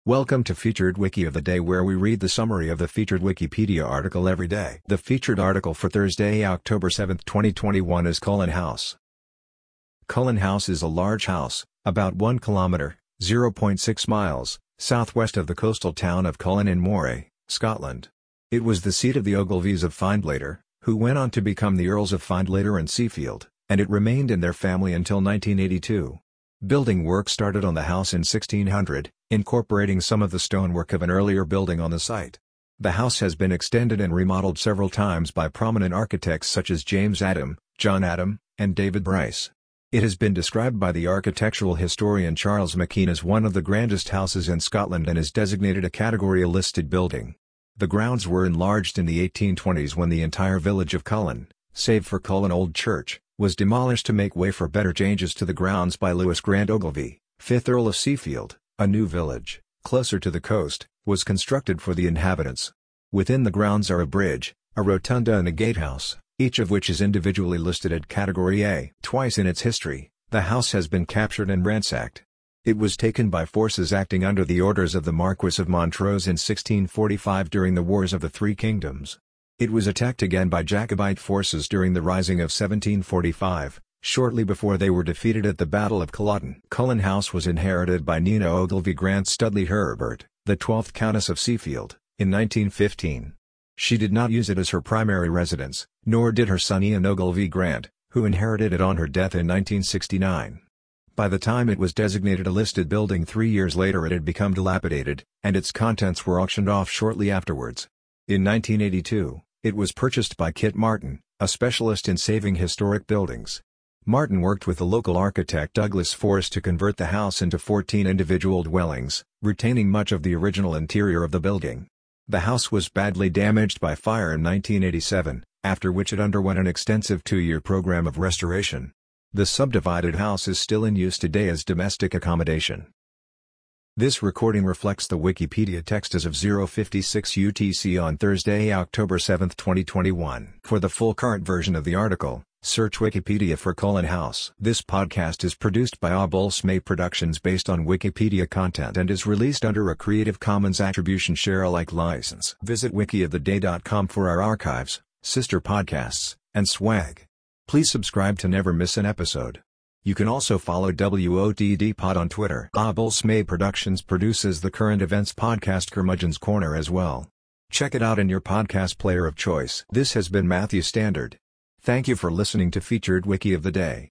Welcome to Featured Wiki of the Day, where we read the summary of the featured Wikipedia article every day. The featured article for Thursday, October 7, 2021 is Cullen House. Cullen House is a large house, about 1 kilometre (0.6 miles) southwest of the coastal town of Cullen in Moray, Scotland. It was the seat of the Ogilvies of Findlater, who went on to become the Earls of Findlater and Seafield, and it remained in their family until 1982. Building work started on the house in 1600, incorporating some of the stonework of an earlier building on the site. The house has been extended and remodeled several times by prominent architects such as James Adam, John Adam, and David Bryce. It has been described by the architectural historian Charles McKean as one of the grandest houses in Scotland and is designated a Category A listed building. The grounds were enlarged in the 1820s when the entire village of Cullen, save for Cullen Old Church, was demolished to make way for better changes to the grounds by Lewis Grant Ogilvie, 5th Earl of Seafield. A new village, closer to the coast, was constructed for the inhabitants. Within the grounds are a bridge, a rotunda and a gatehouse, each of which is individually listed at Category A. Twice in its history, the house has been captured and ransacked. It was taken by forces acting under the orders of the Marquess of Montrose in 1645 during the Wars of the Three Kingdoms. It was attacked again by Jacobite forces during the Rising of 1745, shortly before they were defeated at the Battle of Culloden. Cullen House was inherited by Nina Ogilvie Grant Studley Herbert, the 12th Countess of Seafield, in 1915. She did not use it as her primary residence, nor did her son Ian Ogilvie Grant, who inherited it on her death in 1969. By the time it was designated a listed building 3 years later, it had become dilapidated, and its contents were auctioned off shortly afterwards. In 1982, it was purchased by Kit Martin, a specialist in saving historic buildings. Martin worked with the local architect Douglas Forrest to convert the house into 14 individual dwellings, retaining much of the original interior of the building. The house was badly damaged by fire in 1987, after which it underwent an extensive 2-year program of restoration. The subdivided house is still in use today as domestic accommodation. This recording reflects the Wikipedia text as of 0:56 UTC on Thursday, October 7, 2021. For the full current version of the article, search Wikipedia for Cullen House. This podcast is produced by Abulsmay Productions based on Wikipedia content and is released under a Creative Commons Attribution Share Alike license. Visit wikioftheday.com for our archives, sister podcasts, and swag. Please subscribe to never miss an episode. You can also follow WOTD Pod on Twitter. Abulsmay Productions produces the current events podcast Curmudgeon's Corner as well. Check it out in your podcast player of choice. This has been Matthew Standard. Thank you for listening to Featured Wiki of the Day.